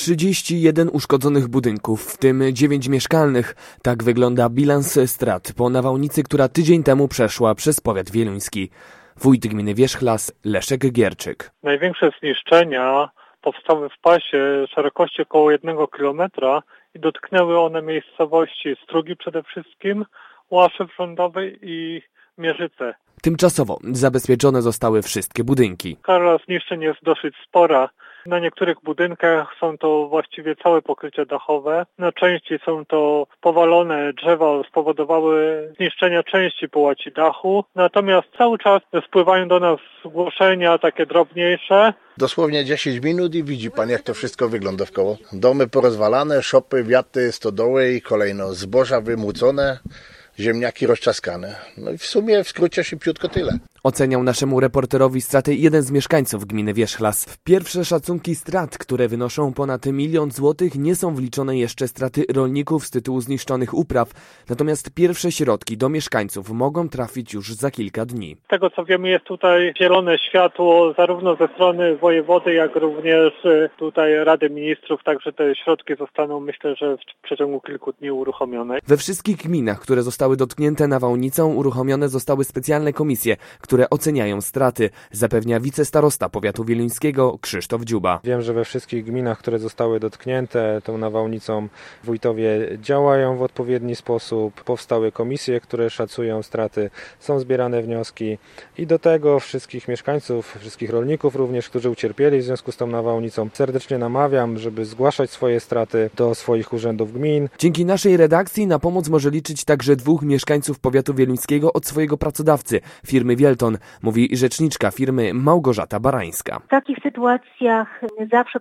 31 uszkodzonych budynków, w tym 9 mieszkalnych. Tak wygląda bilans strat po nawałnicy, która tydzień temu przeszła przez powiat wieluński. Wójt gminy Wierzchlas Leszek Gierczyk. Największe zniszczenia powstały w pasie szerokości około 1 kilometra i dotknęły one miejscowości Strugi przede wszystkim, Łaszew Rządowej i Mierzyce. Tymczasowo zabezpieczone zostały wszystkie budynki. Skala zniszczeń jest dosyć spora. Na niektórych budynkach są to właściwie całe pokrycia dachowe. Na części są to powalone drzewa, spowodowały zniszczenia części połaci dachu. Natomiast cały czas spływają do nas zgłoszenia takie drobniejsze. Dosłownie 10 minut i widzi pan, jak to wszystko wygląda wkoło. Domy porozwalane, szopy, wiaty, stodoły i kolejno zboża wymłócone, ziemniaki rozczaskane. No i w sumie w skrócie szybciutko tyle. Oceniał naszemu reporterowi straty jeden z mieszkańców gminy Wierzchlas. W pierwsze szacunki strat, które wynoszą ponad 1 000 000 złotych, nie są wliczone jeszcze straty rolników z tytułu zniszczonych upraw. Natomiast pierwsze środki do mieszkańców mogą trafić już za kilka dni. Z tego co wiemy, jest tutaj zielone światło zarówno ze strony wojewody, jak również tutaj Rady Ministrów, także te środki zostaną, myślę, że w przeciągu kilku dni uruchomione. We wszystkich gminach, które zostały dotknięte nawałnicą, uruchomione zostały specjalne komisje, które oceniają straty, zapewnia wicestarosta powiatu wieluńskiego Krzysztof Dziuba. Wiem, że we wszystkich gminach, które zostały dotknięte tą nawałnicą, wójtowie działają w odpowiedni sposób. Powstały komisje, które szacują straty, są zbierane wnioski i do tego wszystkich mieszkańców, wszystkich rolników również, którzy ucierpieli w związku z tą nawałnicą, serdecznie namawiam, żeby zgłaszać swoje straty do swoich urzędów gmin. Dzięki naszej redakcji na pomoc może liczyć także 2 mieszkańców powiatu wieluńskiego od swojego pracodawcy, firmy Wielton, mówi rzeczniczka firmy Małgorzata Barańska. W takich sytuacjach zawsze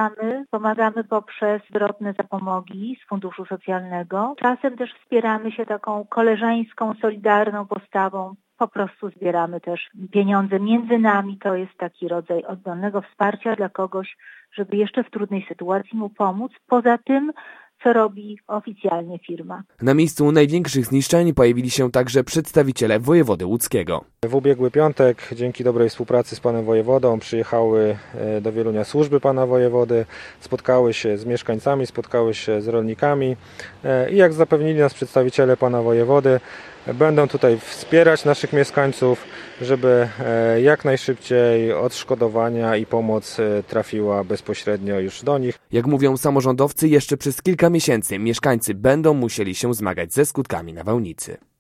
pomagamy poprzez zwrotne zapomogi z Funduszu Socjalnego. Czasem też wspieramy się taką koleżeńską, solidarną postawą. Po prostu zbieramy też pieniądze między nami. To jest taki rodzaj oddolnego wsparcia dla kogoś, żeby jeszcze w trudnej sytuacji mu pomóc. Poza tym, co robi oficjalnie firma. Na miejscu największych zniszczeń pojawili się także przedstawiciele wojewody łódzkiego. W ubiegły piątek, dzięki dobrej współpracy z panem wojewodą, przyjechały do Wielunia służby pana wojewody, spotkały się z mieszkańcami, spotkały się z rolnikami i jak zapewnili nas przedstawiciele pana wojewody, będą tutaj wspierać naszych mieszkańców, żeby jak najszybciej odszkodowania i pomoc trafiła bezpośrednio już do nich. Jak mówią samorządowcy, jeszcze przez kilka miesięcy mieszkańcy będą musieli się zmagać ze skutkami nawałnicy.